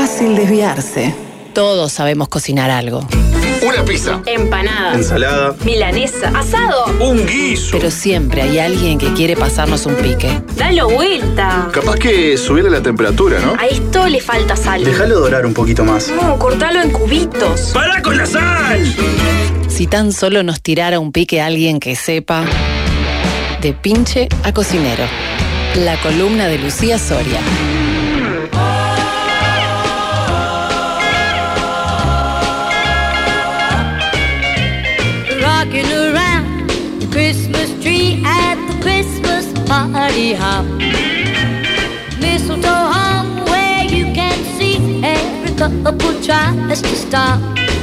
fácil desviarse. Todos sabemos cocinar algo. Una pizza. Empanada. Ensalada. Milanesa. Asado. Un guiso. Pero siempre hay alguien que quiere pasarnos un pique. Dalo vuelta. Capaz que subirle la temperatura, ¿no? A esto le falta sal. Déjalo dorar un poquito más. No, cortalo en cubitos. ¡Para con la sal! Si tan solo nos tirara un pique alguien que sepa. De pinche a cocinero. La columna de Lucía Soria. Rocking around the Christmas tree at the Christmas party hop. Mistletoe hung where you can see every couple tries to stop.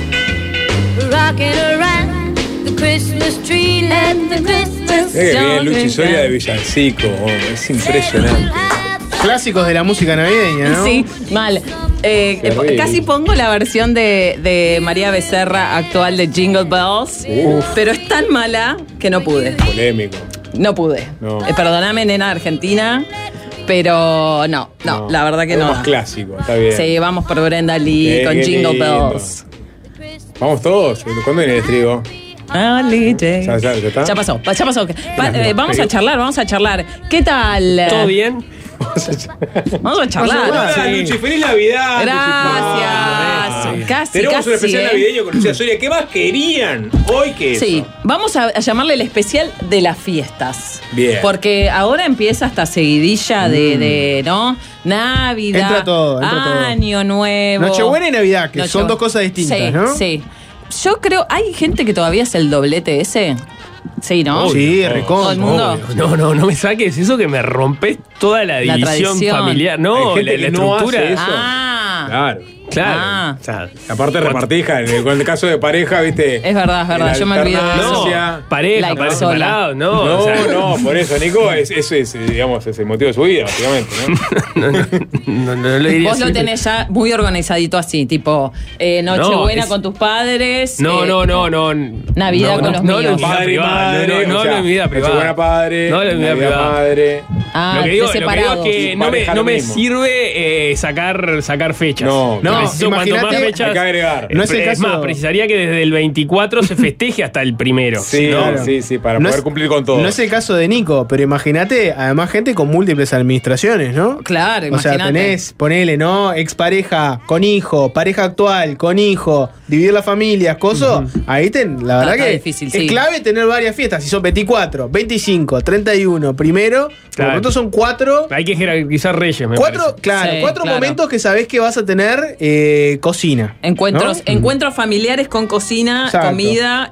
Rocking around the Christmas tree, let the Christmas Qué bien, Luchi Soria de Villancico, es impresionante. Clásicos de la música navideña, ¿no? Sí, mal. Casi pongo la versión de María Becerra actual de Jingle Bells, pero es tan mala que no pude. Polémico. No pude. No. Perdóname, nena argentina, pero no, la verdad que no. Más clásico, está bien. Sí, vamos por Brenda Lee con Jingle lindo. Bells. Vamos todos. ¿Cuándo viene el trigo? ¿Ya está? Ya pasó. Vamos a charlar. ¿Qué tal? ¿Todo bien? Vamos a charlar. Sí. Luchi, feliz Navidad. Gracias. Casi. Tenemos un especial navideño con Lucía Soria. ¿Qué más querían hoy que eso? Sí, vamos a llamarle el especial de las fiestas. Bien. Porque ahora empieza esta seguidilla de ¿no? Navidad, Entra todo. Año Nuevo. Nochebuena y Navidad, que son dos cosas distintas, sí, ¿no? Sí. Yo creo, ¿hay gente que todavía es el doblete ese? Sí, ¿no? Sí, recontra. Todo el mundo. No me saques eso que me rompes toda la división tradición. familiar. No, Hay gente la que no estructura. hace eso. Claro. Ah. O sea, Aparte repartija, en el caso de pareja, ¿viste? Es verdad. Yo me olvido de eso. no, pareja, Like separado, No, o sea, no, por eso, Nico, eso es, digamos, es el motivo de su vida, básicamente, ¿no? no le diría Vos lo así. tenés ya muy organizadito así, tipo Nochebuena con tus padres. No. Navidad con los míos. Padre y madre, No, o sea, en mi vida privada. Nochebuena padre, No, en mi vida Navidad privada. madre. Lo que digo es separados. que Pareja no lo me mismo. sirve sacar fechas. No, Necesito cuanto más imagínate, fechas. hay que agregar. No es el Es caso. más, precisaría que desde el 24 se festeje hasta el primero. Sí, Claro. sí, para No poder es- cumplir con todo. No es el caso de Nico, pero imagínate, además, gente con múltiples administraciones, ¿no? Claro, O sea, imagínate. ponele, ¿no? Expareja con hijo, pareja actual con hijo, dividir las familias, coso. Ahí la verdad Está que difícil, es sí. clave tener varias fiestas. Si son 24, 25, 31, primero, por Claro. lo tanto son cuatro. Hay que jerarquizar reyes, me Cuatro, parece. Sí, cuatro claro. momentos que sabés que vas a tener cocina. Encuentros familiares con cocina, Exacto. comida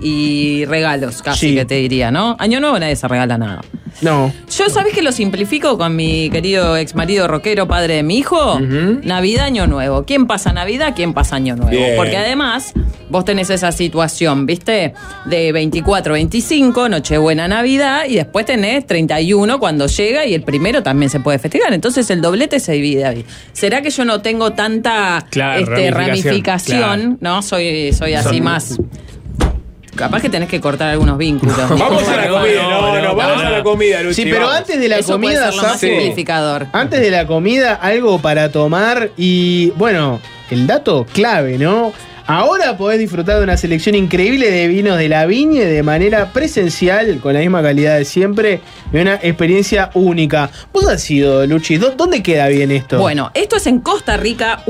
y regalos, casi Sí. que te diría, ¿no? Año Nuevo nadie se regala nada. No. Yo, ¿sabés que lo simplifico con mi querido ex marido rockero, padre de mi hijo? Navidad, Año Nuevo. ¿Quién pasa Navidad? ¿Quién pasa Año Nuevo? Bien. Porque además, vos tenés esa situación, ¿viste? De 24, 25, Nochebuena, Navidad, y después tenés 31 cuando llega y el primero también se puede festejar. Entonces el doblete se divide ahí. ¿Será que yo no tengo tanta Claro, ramificación? ¿No? Soy así más... Capaz que tenés que cortar algunos vínculos. Vamos a la comida, vamos a la comida, Luchi. Sí, pero vamos. antes de la Eso comida, puede ser lo más Sapo, simplificador. antes de la comida, algo para tomar y, bueno, el dato clave, ¿no? Ahora podés disfrutar de una selección increíble de vinos de la viña de manera presencial, con la misma calidad de siempre, y una experiencia única. ¿Vos has ido, Luchi? ¿Dónde queda bien esto? Bueno, esto es en Costa Rica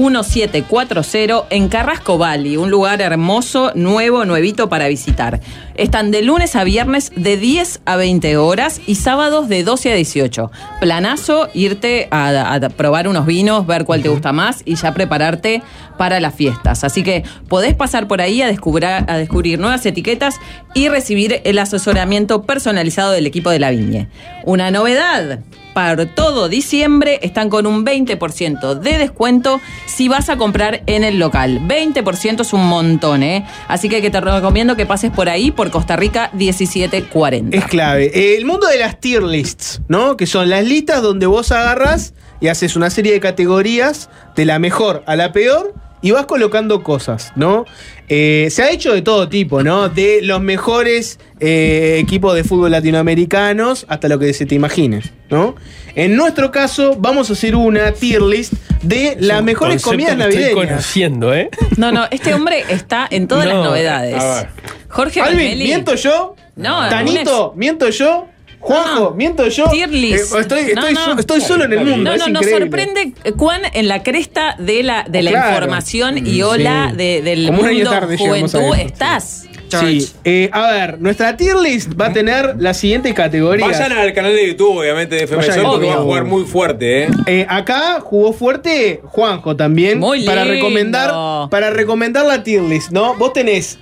1740 en Carrasco Valley, un lugar hermoso, nuevito para visitar. Están de lunes a viernes de 10 a 20 horas y sábados de 12 a 18. Planazo, irte a probar unos vinos, ver cuál te gusta más y ya prepararte para las fiestas. Así que podés pasar por ahí a descubrir nuevas etiquetas y recibir el asesoramiento personalizado del equipo de la viña. Una novedad, para todo diciembre están con un 20% de descuento si vas a comprar en el local. 20% es un montón, ¿eh? Así que te recomiendo que pases por ahí, por Costa Rica 1740. Es clave. El mundo de las tier lists, ¿no? Que son las listas donde vos agarrás y haces una serie de categorías de la mejor a la peor y vas colocando cosas, ¿no? Se ha hecho de todo tipo, ¿no? De los mejores equipos de fútbol latinoamericanos hasta lo que se te imagines, ¿no? En nuestro caso, vamos a hacer una tier list de las mejores comidas navideñas. Estoy conociendo, ¿eh? No, este hombre está en todas las novedades. A ver. Jorge Alvin, Valmeli. ¿miento yo? No, Tanito, ¿miento yo? Juanjo, No. ¿miento yo? Tier list. Estoy solo en el mundo. No, nos sorprende cuán en la cresta de la Claro. información y ola del Como un año mundo tarde llegamos a juventud esto. estás. Sí. A ver, nuestra tier list va a tener la siguiente categoría. Vayan al canal de YouTube, obviamente, de FM Vayan Sol, al porque va a YouTube. jugar muy fuerte, Acá jugó fuerte Juanjo también. Muy para lindo. recomendar la tier list, ¿no? Vos tenés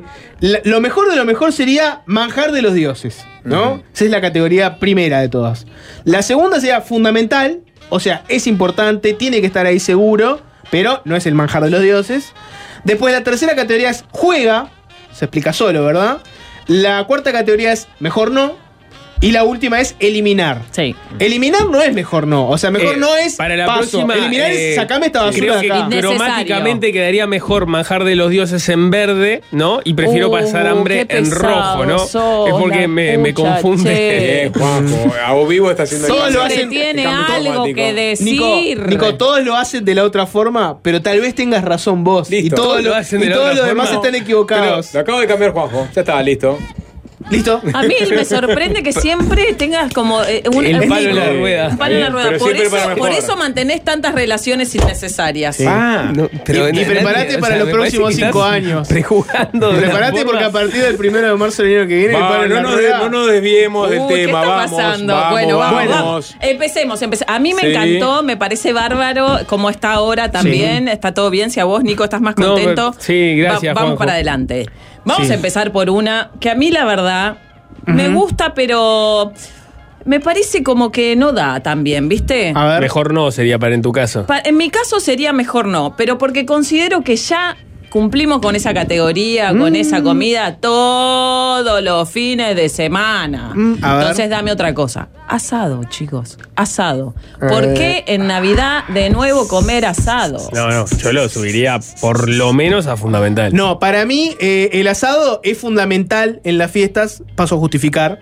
lo mejor de lo mejor sería manjar de los dioses, ¿no? Esa es la categoría primera de todas. La segunda sería fundamental, o sea, es importante, tiene que estar ahí seguro, pero no es el manjar de los dioses. Después la tercera categoría es juega, se explica solo, ¿verdad? La cuarta categoría es mejor no. Y la última es eliminar. Sí. Eliminar no es mejor no. O sea, mejor no es para la paso. próxima. Eliminar es sacame esta basura Creo de que acá. Innecesario. cromáticamente quedaría mejor manjar de los dioses en verde, ¿no? Y prefiero pasar hambre qué en rojo, ¿no? pesado Es porque sos, me la confunde. pucha, che. Juanjo. A vos vivo está haciendo Todos lo Siempre hacen- tiene el cambio algo automático. que decir. Nico, todos lo hacen de la otra forma, pero tal vez tengas razón vos. Listo. Y todos Todos lo hacen de la todos otra los demás forma. están equivocados. Lo acabo de cambiar, Juanjo. Ya estaba listo. ¿Listo? A mí me sorprende que siempre tengas como El palo en la rueda. Un palo en la rueda. Pero Por siempre eso, para mejor. por eso mantenés tantas relaciones innecesarias. Ah, No, pero Y prepárate para los me parece próximos que 5 estás años. Prejugando. de la Prepárate forma. porque a partir del 1 de marzo del año que viene, el palo en la rueda. no nos desviemos del ¿Qué tema. está Vamos, pasando? vamos, Bueno, vamos. vamos. Empecemos. A mí me Sí. encantó, me parece bárbaro cómo está ahora también. Está todo bien. Si a vos, Nico, estás más No, contento. pero- sí, gracias, Vamos Juanjo. para adelante. Vamos Sí. a empezar por una que a mí, la verdad, me gusta, pero me parece como que no da tan bien, ¿viste? A ver. Mejor no sería para en tu caso. En mi caso sería mejor no, pero porque considero que ya cumplimos con esa categoría, con esa comida todos los fines de semana. A ver. Entonces dame otra cosa. Asado, chicos. Asado. ¿Por qué en Navidad de nuevo comer asado? No, yo lo subiría por lo menos a fundamental. No, para mí el asado es fundamental en las fiestas. Paso a justificar.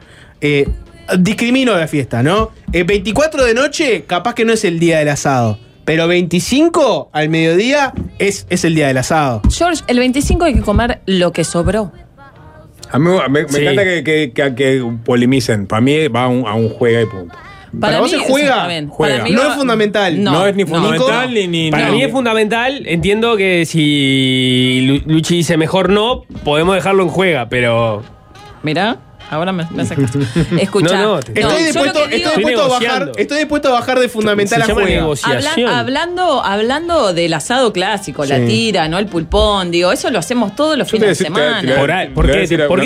Discrimino la fiesta, ¿no? 24 de noche, capaz que no es el día del asado. Pero 25 al mediodía es el día del asado. George, el 25 hay que comer lo que sobró. A mí me Sí. encanta que polemicen. Para mí va a un juega y punto. Para vos se juega. está bien. Juega. Para mí No va- es fundamental. No, es ni fundamental Nico, ni Para no. mí es fundamental. Entiendo que si Luchi dice mejor no, podemos dejarlo en juega, pero. Mirá, ahora me sacaste. Escuchá. No, Estoy yo lo dispuesto, que digo- estoy dispuesto a bajar de fundamental Se a llama juega. negociación. Hablando del asado clásico, la Sí. tira, ¿no? El pulpón, digo, eso lo hacemos todos los Yo fines de te decía- semana. ¿Por Le voy a qué, decir por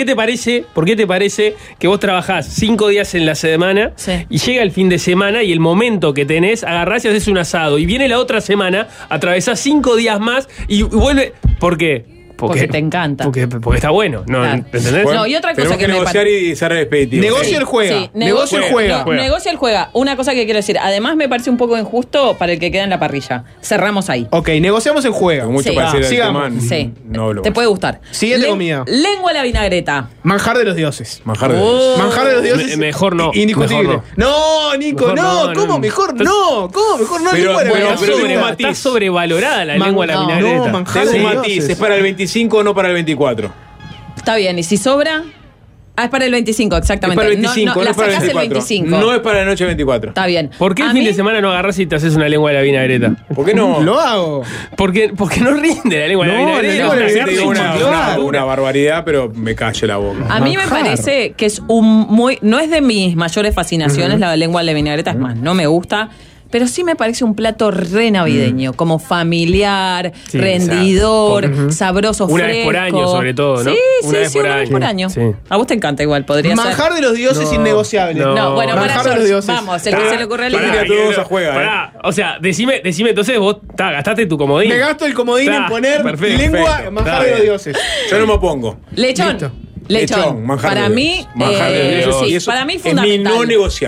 una- qué te parece que vos trabajás 5 días en la semana Sí. y llega el fin de semana y el momento que tenés, agarrás y haces un asado y viene la otra semana, atravesás 5 días más y vuelve. ¿Por qué? Porque te encanta. Porque está bueno, ¿no? Claro. ¿Entendés? No, y otra cosa Tenemos que que me negociar y ser expeditivo. Negocio el juega. Sí, Negocio el juega. Negocia el juega. Una cosa que quiero decir, además me parece un poco injusto para el que queda en la parrilla. Cerramos ahí. Ok, negociamos en juega. Con mucho Sí. parecer al Sigamos. tema, Sí. no hablo Te más. puede gustar. Siguiente comida. Lengua a la vinagreta. Manjar de los dioses. Manjar de Manjar de los dioses. Mejor no, Indiscutible. mejor No, Nico, Mejor no. no, ¿Cómo no. mejor no? ¿Cómo mejor no? Pero- Lengua de la pero- Está, vinagreta. tengo un matiz. está sobrevalorada la lengua a la No, vinagreta. no, manjar Tengo de un los matiz, dioses. es para el 25, no para el 24. Está bien, y si sobra. Ah, es para el 25, Es exactamente. para el 25, no, la es para el sacás 24. 25. No es para la noche 24. Está bien. ¿Por qué el A fin mí- de semana no agarrás y te haces una lengua de la vinagreta? ¿Por qué no? Lo hago. Porque no rinde la lengua de la No, la vinagreta. lengua de la Te vinagreta digo es un una barbaridad, pero me callo la boca. A mí me Manjar. parece que es no es de mis mayores fascinaciones la lengua de la vinagreta, es más, no me gusta. Pero sí me parece un plato re navideño, como familiar, Sí, rendidor, sabroso, Una fresco. vez por año, sobre todo, ¿no? Sí, Una vez por una vez año. por año. Sí. A vos te encanta igual, podría Manjar ser. de los dioses No, innegociable. No, bueno, para Manjar de los George, dioses. vamos, el que se le ocurre a Pará, elegir. que todos a juega, Pará, o sea, decime entonces vos gastaste tu comodín. Me gasto el comodín en Está, poner perfecto, lengua perfecto. manjar Está de los bien. dioses. Yo no me opongo. Lechón. Listo. Lechón. Manjar Para de mí, Dios. Manjar de Dios. sí, Y eso para mí es mi fundamental. no negociable.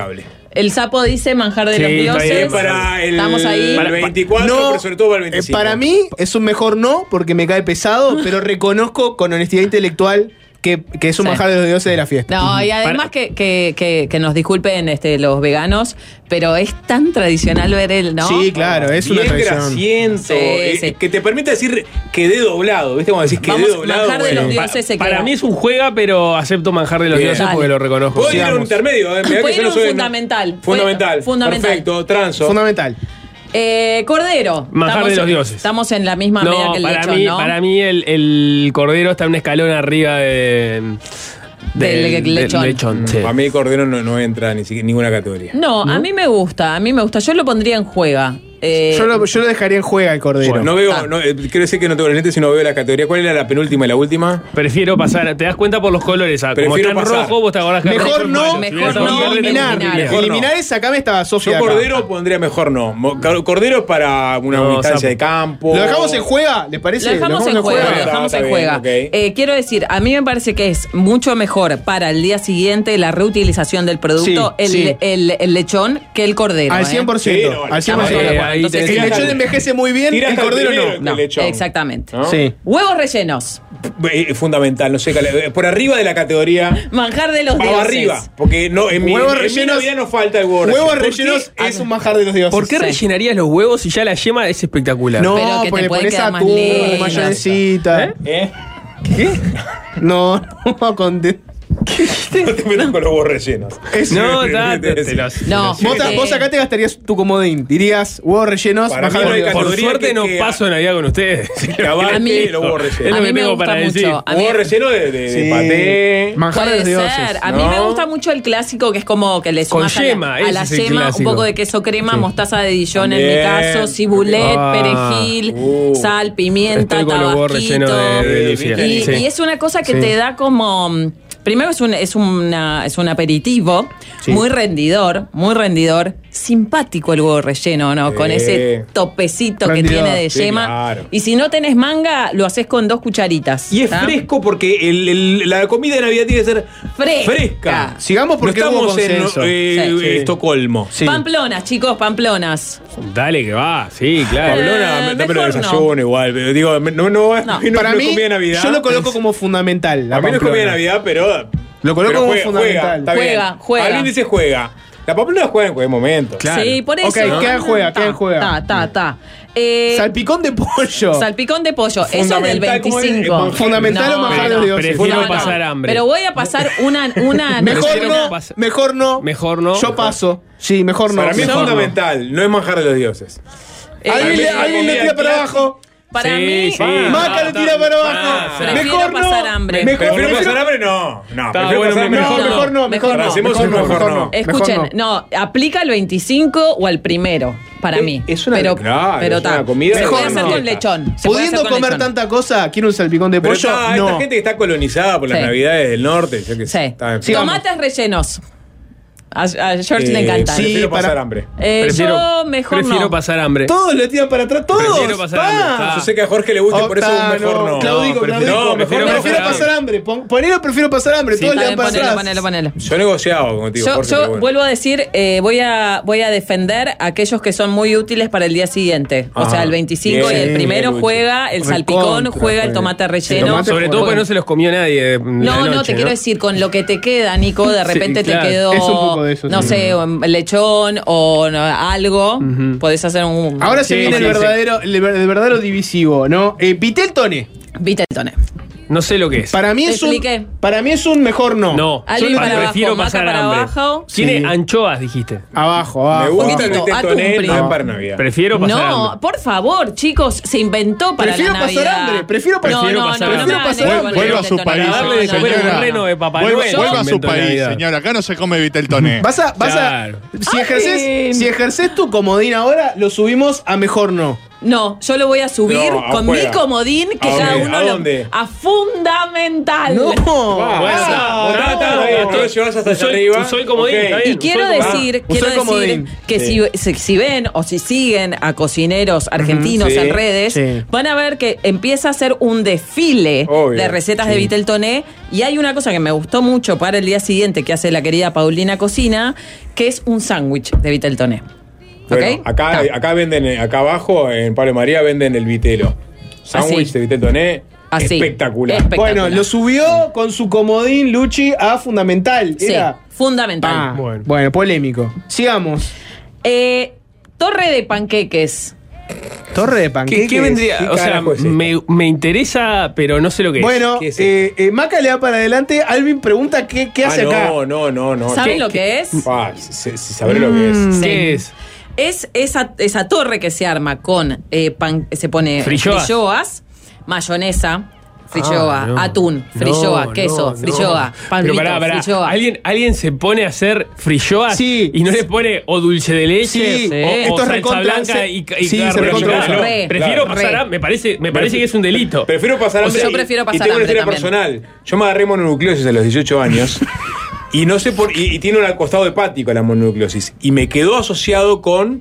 El sapo dice manjar de Sí, los está dioses. bien, Para el, Estamos ahí. el 24, No, pero sobre todo para el 25. Para mí es un mejor no, porque me cae pesado, pero reconozco con honestidad intelectual que es un Sí. manjar de los dioses de la fiesta. No, y además que nos disculpen los veganos, pero es tan tradicional ver el, ¿no? Sí, claro, es una Bien tradición. grasiento, Sí, sí. que te permite decir quedé doblado. ¿Viste cuando decís quedé Vamos, doblado? manjar de los Bueno. dioses se Para queda. mí es un juega, pero acepto manjar de los Bien. dioses porque Dale. lo reconozco. Puedo ir a un Sigamos. intermedio, mirá Puede que yo ir no un soy fundamental. Fundamental. Fundamental. Perfecto, transo. Fundamental. Cordero. Manjar de los dioses. Estamos en la misma medida No, que el para lechón, mí, ¿no? para mí el cordero está un escalón arriba Del lechón. sí. A mí el cordero no entra ni siquiera en ninguna categoría. No, a mí me gusta. Yo lo pondría en juega. Yo lo dejaría en juega el cordero. Bueno, no veo, quiero decir que no tengo los lentes, sino veo la categoría. ¿Cuál era la penúltima y la última? Prefiero pasar, te das cuenta por los colores. Como Prefiero está en pasar. rojo, vos te acordás que Mejor no, Mejor no, eliminar. eliminar. Eliminar esa, acá me estaba Yo Sofía. acá. cordero pondría mejor no. Cordero para una No, instancia sapo. de campo. ¿Lo dejamos en juega? ¿Les parece? Lo dejamos en juega, juega. lo dejamos Está en bien, juega. ok. Quiero decir, a mí me parece que es mucho mejor para el día siguiente la reutilización del producto, Sí, el lechón, que el cordero. Al ¿eh? 100%. Sí, no, al 100%. ahí Entonces, tenés- El lechón envejece muy bien, Tira el hasta el cordero primero, no. el lechón. Exactamente. ¿No? Sí. Huevos rellenos. Fundamental, no sé, por arriba de la categoría. Manjar de los Para dioses. arriba, porque no, en mi Huevos en mi rellenos- Navidad no falta el huevo relleno. Huevos ¿Por qué? rellenos es un manjar de los dioses. ¿Por qué Sí. rellenarías los huevos si ya la yema es espectacular? No, Pero que te porque le pueden pones quedar más atún, lindas. mayonesita. ¿Eh? No, no conté. No te metas con los huevos rellenos. No, No. Vos acá te gastarías tu comodín. Dirías huevos rellenos, Para mí manjar no de hay los dioses. Por categoría suerte que- no que- paso Navidad con ustedes. Que abarque A mí- los huevos Es rellenos. lo A que mí me tengo gusta para mucho. decir. A mí- Huevo relleno de Sí. paté. Manjar de Puede los dioses. ser. A mí ¿no? me gusta mucho el clásico que es como que le Con sumas yema, a la ese es el yema un clásico. poco de queso crema, mostaza de Dijon en mi También. caso, cibulet, Ah. perejil, sal, pimienta, Estoy con los huevos tabasquito. rellenos de delicia. Y, Sí. y es una cosa que Sí. te da como... Primero es un aperitivo Sí. muy rendidor, simpático el huevo relleno, ¿no? Con ese topecito que Rendidor, tiene de sí, yema. claro. Y si no tenés manga, lo haces con 2 cucharitas. Y es ¿tá? fresco porque la comida de Navidad tiene que ser Fresca. Sigamos porque no hubo estamos en consenso. Sí. Estocolmo. Sí. Pamplonas, chicos, pamplonas. Dale que va, sí, claro. Pablona, dámelo mejor de desayuno igual. Pero digo, Para mí, comida de Navidad. yo lo coloco como fundamental. La A mí no es comida de pamplona. Navidad, pero. Lo coloco pero como juega, fundamental. está bien. Juega. Alguien dice juega. La pamplona juega en cualquier momento. Claro. Sí, por eso. Ok, queda en juega, queda en juega. Ta. Salpicón de pollo. Salpicón de pollo, eso del Fundamental, ¿cómo es? 25. Fundamental o manjar de los dioses. Prefiero No, pasar hambre. Pero voy a pasar una Mejor Prefiero no, pasar- mejor no. Mejor no. Yo paso. Sí, mejor no. Para mí es Mejor no. fundamental, no es manjar de los dioses. Alguien le tira para abajo. Para Sí, mí, sí. Maca le tira para abajo. prefiero Mejor pasar no. hambre. ¿Prefiero pasar hambre? No. No, Está prefiero bueno, pasar hambre. mejor No, mejor no, mejor no. Hacemos un mejor no. escuchen, Mejor no, aplica el 25 o al primero, para mí. es una- pero, claro, pero es una ta. comida Se de puede hacer no. con lechón. se puede Pudiendo hacer con comer lechón. tanta cosa, quiero un salpicón de Pero pollo. esta No. gente que está colonizada por las Sí. navidades del norte. Yo que Sí. está- Sí. Tomates rellenos. A George le encanta. sí, Prefiero pasar para- hambre. Yo mejor prefiero no. pasar hambre. Todos le tiran para atrás, todos. Prefiero pasar hambre. Yo sé que a Jorge le gusta, por eso es un mejor no. Claudico, prefiero- Claudico. no, prefiero prefiero pasar pasar hambre. Ponelo, prefiero pasar hambre. Sí, Todos le Está dan bien, para ponelo, atrás. ponelo. Yo he negociado contigo, Yo, Jorge. yo pero bueno. vuelvo a decir, voy a defender a aquellos que son muy útiles para el día siguiente. O Ajá. sea, el 25 y Bien, el primero bien, juega el Recontra, salpicón, juega el juega. tomate El relleno. tomate Sobre todo juega. porque no se los comió nadie. No, te quiero decir, con lo que te queda, Nico, de repente claro. te quedó, Es un poco de eso, no sí. sé, un lechón o no, algo, podés hacer un... Ahora se Sí, viene sí, el sí. verdadero divisivo, ¿no? Viteltone. Viteltone. No sé lo que es. Para mí Te es un. expliqué. Para mí es un mejor no. No, Alguien yo para prefiero abajo, pasar maca para hambre. abajo. Tiene Sí. anchoas, dijiste. Abajo, Me abajo. gusta el poquito, vitel atún, toné, primo. no es para Navidad. Prefiero pasar No, hambre. por favor, chicos, se inventó para Prefiero la pasar Navidad. hambre, prefiero pasar- no, prefiero no, pasar no, hambre. no me Prefiero pasar hagan hambre. con el Vuelva a su Viteltoné. país. Para darle de No, no, comer no, un no. reno de Papá Vuelva, Noel. vuelva a su Inventó país, Navidad. señor. Acá no se come Viteltoné. Vas a, Claro. si ejerces tu comodín ahora, lo subimos a mejor no. No, yo lo voy a subir No, con afuera. mi comodín que ¿A cada dónde? uno ¿A lo. dónde? A fundamental. No. Vos lo llevas hasta allá arriba. Soy comodín, Ok. está bien. Y quiero Usó el decir, Usó el comodín. que Sí. si ven o si siguen a cocineros argentinos Sí. en redes, Sí. van a ver que empieza a ser un desfile Obvio. de recetas de Viteltoné. Y hay una cosa que me gustó mucho para el día siguiente que hace la querida Paulina Cocina, que es un sándwich de Viteltoné. Bueno, ¿Ok? acá venden, acá abajo, en Pablo María, venden el vitelo. Sándwich Así. de Viteltoné. Así. Espectacular. Espectacular. Bueno, lo subió con su comodín Luchi a fundamental. Sí, Era. fundamental. Ah, Bueno. bueno, polémico. Sigamos. Torre de panqueques. Torre de panqueques. ¿Qué vendría? ¿Qué O sea, carajo es esto? me interesa, pero no sé lo que es. Bueno, ¿Qué es Maca le da para adelante. Alvin pregunta qué hace acá. No. ¿Saben ¿Qué- lo que es? Si sabré lo que es. ¿Qué es? Es esa torre que se arma con se pone Frilloas. frilloas, mayonesa, frilloa, No. atún, frilloa, No, queso, no, frilloa, no. pan Pero frito, pará. frilloa. ¿Alguien se pone a hacer frilloas Sí. y no le pone o dulce de leche Sí. o, Esto o es salsa recontra- blanca y sí, se carne recontra picada? usa. Re, Prefiero claro. pasar Re. me parece que es un delito. Prefiero pasar hambre. yo prefiero pasar y tengo una hambre historia también. personal. Yo me agarré mononucleosis a los 18 años. Y no sé por. Y tiene un costado hepático la mononucleosis. Y me quedó asociado con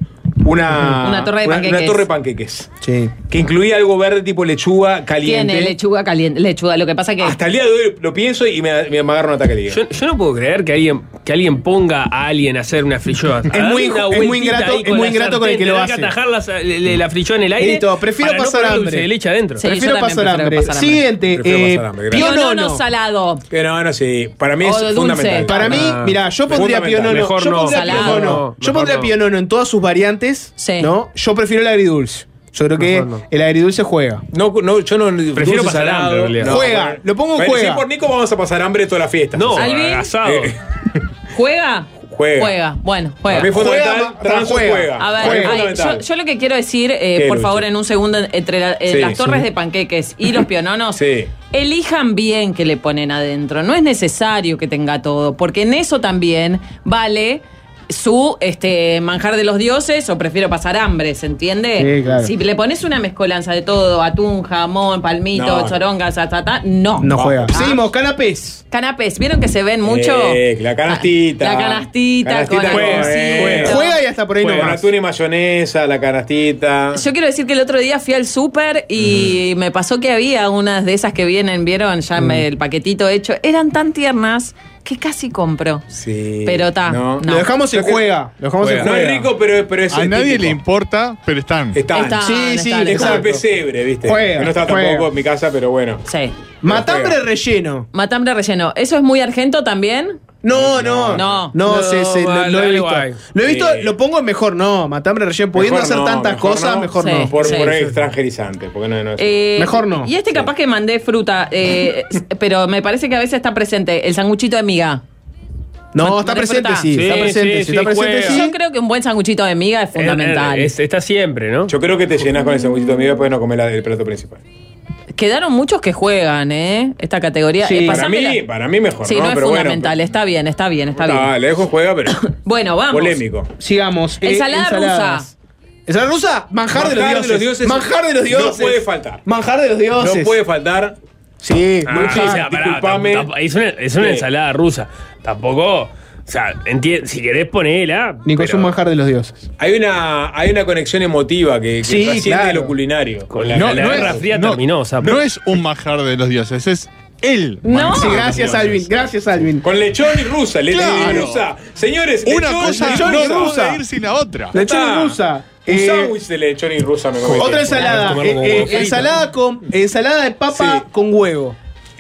una torre de panqueques. Una torre de panqueques. Sí. Que incluía algo verde tipo lechuga caliente. Tiene lechuga caliente, lechuga. Lo que pasa que Hasta el día de hoy lo pienso y me agarra un ataque de hígado. Yo no puedo creer que alguien ponga a alguien a hacer una frilloa. Es muy ingrato- es muy ingrato con el que lo hace. Hay que atajar la frilloa en el aire. Listo, prefiero para pasar no poner hambre. dulce de leche adentro. Sí. Prefiero yo también pasar prefiero hambre. pasar hambre. Siguiente. Prefiero pasar hambre, gracias. pionono Pionono. salado. Pero no, sí. Para mí es O de dulce. fundamental. Para mí, mira, yo pondría Fundamental. pionono. Mejor Yo no. pondría Salado. pionono. No, Yo pondría mejor no. pionono en todas sus variantes. Sí. ¿No? Yo prefiero el agridulce. Yo creo que Mejor no. el agridulce juega. No, yo no. Prefiero dulce pasar salado, hambre, en realidad. Juega, lo pongo en Bueno, juega. Si por Nico vamos a pasar hambre toda la fiesta. No, Alvin. asado. ¿Juega? Juega. Bueno, Para mí es juega. fundamental. Juega, Transo juega. juega. A ver, Para mí es ay, fundamental. yo lo que quiero decir, por Lucho? favor, en un segundo, entre Sí, las torres sí. de panqueques y los piononos, Sí. elijan bien qué le ponen adentro. No es necesario que tenga todo, porque en eso también vale su manjar de los dioses o prefiero pasar hambre, ¿se entiende? Sí, claro. Si le pones una mezcolanza de todo, atún, jamón, palmito, No. chorongas, no. No juega. Ah. Seguimos, canapés. Canapés, ¿vieron que se ven mucho? La canastita. La canastita con juega, algoncito. Juega y hasta por ahí Con nomás. atún y mayonesa, la canastita. Yo quiero decir que el otro día fui al súper y me pasó que había unas de esas que vienen, ¿vieron? Ya el paquetito hecho. Eran tan tiernas que casi compro. Sí. Pero está. No. Lo dejamos en Creo que- juega. Lo dejamos en No juega. es rico, pero es A nadie típico. le importa, pero están. Están. Están, Sí, sí, están, Es como el exacto. pesebre, ¿viste? Juega, Que no está juega. tampoco en mi casa, pero bueno. Sí. Matambre juega. relleno. Matambre relleno. ¿Eso es muy argento también? No. No. No, No, lo he algo visto. hay. Lo he visto, Sí. lo pongo en mejor no. Matambre relleno. Pudiendo Mejor hacer no, tantas mejor cosas, no. mejor Sí. no. Por Sí. extranjerizante. Porque no es. Mejor no. Y capaz que mandé fruta, pero me parece que a veces está presente el sanguchito de miga. No, está ¿No te presente, fruta? sí. Está Sí, presente, sí, sí. Está sí, presente, juega. sí. Yo creo que un buen sanguchito de miga es fundamental. Está siempre, ¿no? Yo creo que te llenas con el sanguchito de miga y después no comer el plato principal. Quedaron muchos que juegan, esta categoría. Sí. Pasámela. Para mí mejor, Sí, ¿no? no es Pero fundamental, bueno. está bien. Está, bien. le dejo juega, pero. Bueno, vamos. Polémico. Sigamos. Ensalada ensaladas. ¿Ensalada rusa? Manjar de los dioses. Manjar de los dioses. No puede faltar. Manjar de los dioses. No puede faltar. Sí, Ah, manjar. o sea, pará, disculpame. es una Sí. ensalada rusa. Tampoco. O sea, si querés ponela. Nico, es pero un manjar de los dioses. Hay una conexión emotiva que Sí, trasciende claro. lo culinario. Con la Guerra Fría terminó, Sapo. No es un manjar de los dioses, es el No. manjar Sí, de los gracias, dioses. Alvin. Gracias, Alvin. Con lechón y rusa. Lechón y Claro. rusa. Señores, Una lechón cosa y no y puede rusa. ir sin la otra. Lechón está. y rusa. Un sándwich de lechón y rusa me comí. Otra ensalada. Comerlo como huevo frito. Ensalada de papa Sí. con huevo.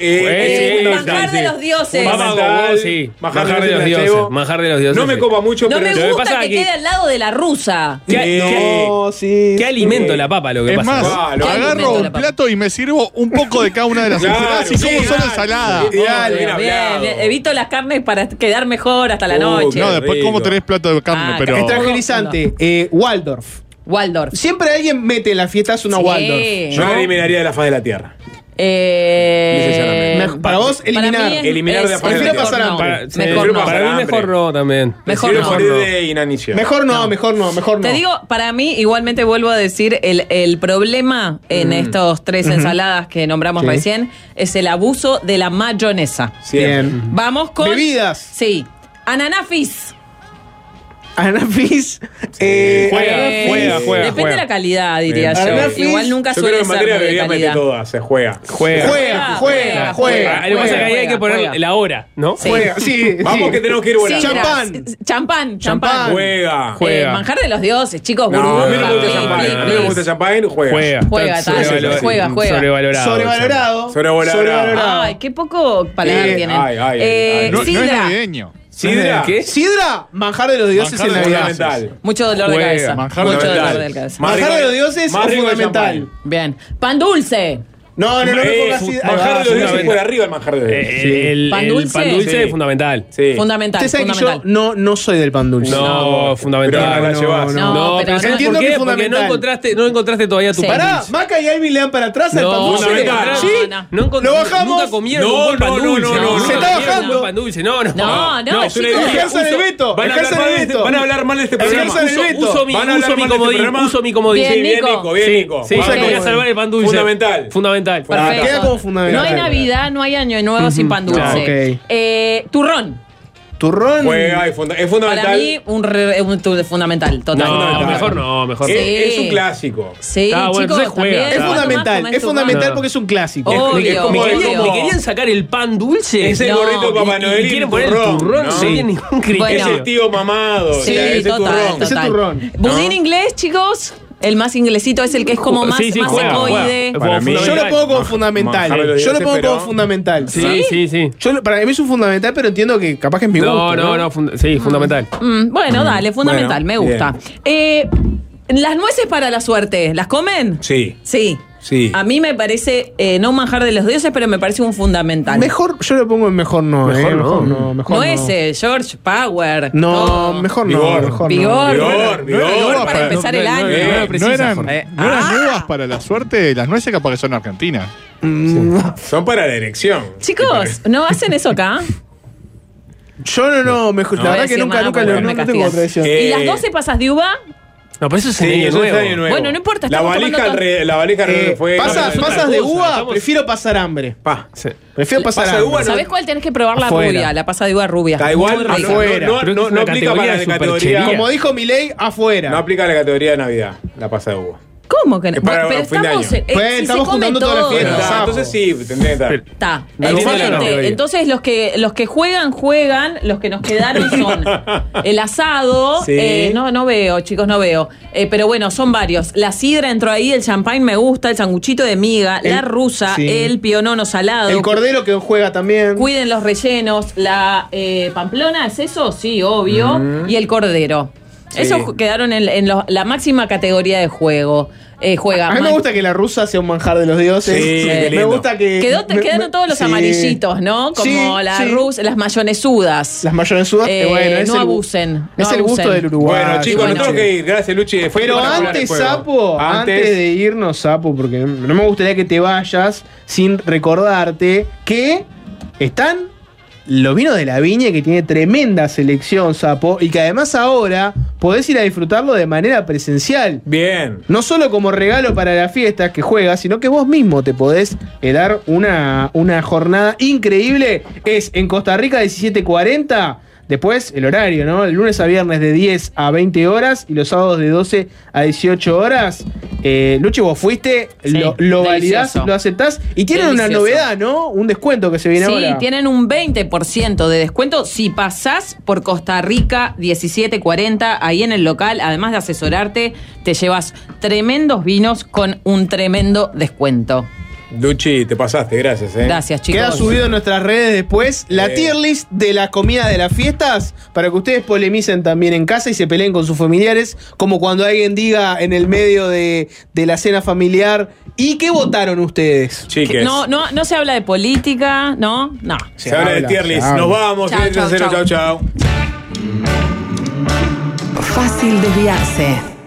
manjar de los dioses. Papa con huevo, sí. Manjar de los dioses. Manjar de los dioses. No me sí. copa mucho, No pero me Lo que gusta pasa que es que- quede al lado de la rusa. No, sí. ¿Qué alimento la papa lo que Es pasa? más, Ah, lo agarro alimento un la papa. plato y me sirvo un poco de cada una de las Claro, ensaladas y sí, como solo claro. ensalada. Sí. Ideal. Bien hablado. Bien. Evito las carnes para quedar mejor hasta la noche. No, después rico. como 3 platos de carne, Ah, pero. Extranjerizante. Waldorf. Waldorf. Siempre alguien mete en las fiestas una Sí. Waldorf. Yo la eliminaría de la faz de la tierra. Para vos, eliminar. Eliminar de afuera. Prefiero pasar hambre. Para mí mejor no también. Mejor Prefiero no. morir de inanición. Mejor no. Te digo, para mí, igualmente vuelvo a decir, el problema en estos tres ensaladas que nombramos recién es el abuso de la mayonesa. Bien. Vamos con... Bebidas. Sí. Ananafis. Anafis. Juega. Depende de la calidad, diría Bien. yo. Ananafis, Igual nunca Yo creo suele que en ser materia de muy de bebidas mete calidad. todas, se juega. Juega. Lo que pasa es que ahí hay que poner la hora, ¿no? Sí. Juega, sí. Vamos que tenemos que ir volando. Champán. Champán. Juega. Manjar de los dioses, chicos. No, a mí no me gusta Please, champán. please, A mí no me gusta champán, juega. Juega, Está tal, juega. Sobrevalorado. Sobrevalorado. Ay, qué poco paladar tienen. ay. No es Sidra. navideño. Sidra. ¿Qué? Sidra, manjar de los dioses Manjar en de los Navidad. Fundamental. Mucho dolor de Juega. cabeza. Manjar Mucho fundamental. dolor de cabeza. Más Manjar rico- de los dioses más es rico que fundamental. champán. Bien. Pan dulce. No me pongas sidra. Manjar de los dioses fundamental. por arriba el manjar de los dioses. El ¿Pan dulce? pan dulce Sí. es fundamental. Sí. Fundamental. Usted sabe que yo fundamental. no soy del pan dulce. No, fundamental. Pero no la llevas. No, pero ¿sabes entiendo por que qué? es Porque fundamental. no encontraste todavía tu Sí. pan Pará, dulce. Maca y Alvin le dan para atrás al pan No, dulce. fundamental. ¿Sí? Lo bajamos. Nunca comieron No, un buen pan no, dulce. no, no, Nunca se está comieron un bajando. buen pan dulce. No. No, es una chicos. herejía. Ejerza el veto. Van a Ejerza hablar mal el de este- veto. van a hablar mal de este programa. Ejerza el veto. Uso mi Van a hablar mal de este comodín. programa. Uso mi comodín. Bien, Sí, bien, Nico. Nico, bien, Nico. Sí, Usa voy a como- salvar el pan dulce. Fundamental. Fundamental. Perfecto. Queda como fundamental. No hay Navidad, no hay Año Nuevo sin pan dulce. Ok. Turrón. Turrón. Juega y es fundamental. Para mí, fundamental, total. No, mejor no. Sí. Es un clásico. Sí, Ah, bueno, chicos, entonces juega. también. Es Claro. fundamental. Tomás Es fundamental No. porque es un clásico. Obvio, Me obvio. querían sacar el pan dulce. Es el No. gordito Papá Y Noel y quieren el poner el turrón. ¿no? No tiene ningún criterio. Bueno. Es el tío mamado. Sí, o sea, ese total, turrón. Ese total. turrón. Budín inglés, chicos. El más inglesito es el que es como más, Sí, más juega, secoide. juega. Para mí- Yo lo pongo como fundamental. Manjar de los Yo lo dioses, pongo pero- como fundamental. Sí. Para mí es un fundamental, pero entiendo que capaz que es mi gusto. No, sí, fundamental. Bueno, dale, fundamental, Bueno, me gusta. Las nueces para la suerte, ¿las comen? Sí. Sí. Sí. A mí me parece, no un manjar de los dioses, pero me parece un fundamental. Mejor, yo lo pongo en mejor no. Mejor no. Mejor no. Nueces, George Power. No, todo. mejor no. Vigor. Mejor Vigor. Vigor, Vigor para empezar el año. ¿No eran Jorge. nuevas para la suerte? Las nueces capaz que son argentinas. Son para la elección. Chicos, ¿no hacen eso acá? Yo no. Mejor, No la voy a verdad que decir nunca nada porque no me tengo castigan. tradición. ¿Y las 12 pasas de uva? No, pero eso es Sí, el año eso es nuevo. año nuevo. Bueno, no importa, La estamos valija tomando todo. la valija fue. Pasas otra de cosa, uva, estamos- prefiero pasar hambre. Sí. Prefiero pasar Pasa de hambre. uva, no. ¿Sabés cuál tenés que probar? La Afuera. rubia, la pasa de uva rubia. Da igual, Muy no, rica. Afuera. no Creo que es una aplica para la categoría de categoría. superchería. Como dijo Milei, afuera. No aplica la categoría de Navidad, la pasa de uva. ¿Cómo que no? Es para Pero fin de estamos, año. Pues, si estamos se come juntando todas las todo. fiestas. Ah, sapo. entonces sí, tendría que estar. Está, No, excelente. no. Entonces los que juegan, los que nos quedaron son el asado, Sí. no veo, chicos, no veo. Pero bueno, son varios. La sidra entró ahí, el champagne me gusta, el sanguchito de miga, la rusa, sí. el pionono salado. El cordero que juega también. Cuiden los rellenos. La pamplona, ¿es eso? Sí, obvio. Y el cordero. Sí. Esos quedaron en la máxima categoría de juego. Juega. A mí me gusta que la rusa sea un manjar de los dioses. Sí, qué me lindo. gusta que. Quedaron todos los sí. amarillitos, ¿no? Como Sí, la sí. las mayonesudas. Las mayonesudas, bueno, es no el, abusen. es no el gusto abusen. del Uruguay. Bueno, chicos, bueno. no tengo que ir. Gracias, Luchi. Fue Pero espectacular el antes, juego. Sapo, antes de irnos, Sapo, porque no me gustaría que te vayas sin recordarte que están los vinos de la viña, que tiene tremenda selección, Sapo, y que además ahora podés ir a disfrutarlo de manera presencial. Bien. No solo como regalo para las fiestas que juegas, sino que vos mismo te podés dar una jornada increíble. Es en Costa Rica 17:40. Después el horario, ¿no? El lunes a viernes de 10 a 20 horas y los sábados de 12 a 18 horas. Luchi, vos fuiste, Sí, lo validás, delicioso. lo aceptás. Y tienen una Delicioso. novedad, ¿no? Un descuento que se viene Sí, ahora. tienen un 20% de descuento si pasás por Costa Rica 1740, ahí en el local. Además de asesorarte, te llevas tremendos vinos con un tremendo descuento. Luchi, te pasaste, gracias. Gracias, chicos. Queda subido en nuestras redes después la tier list de las comidas de las fiestas para que ustedes polemicen también en casa y se peleen con sus familiares, como cuando alguien diga en el medio de la cena familiar, ¿y qué votaron ustedes? Chiques. No se habla de política, ¿no? No. Se habla de tier list. Nos vamos. Chau, chau, chau. Chau. Fácil desviarse.